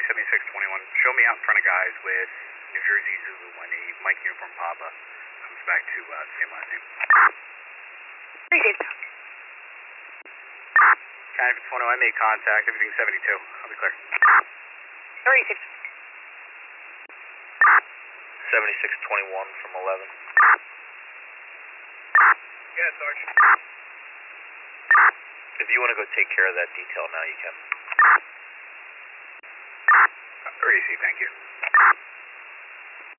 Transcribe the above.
7621. Show me out in front of guys with New Jersey Zulu when a Mike Uniform Papa comes back to the same last name. Appreciate it. Kind of 20, I made contact, everything's 72. I'll be clear. 36. 7621 from 11. Yeah, Sarge. If you want to go take care of that detail now, you can. Easy, thank you.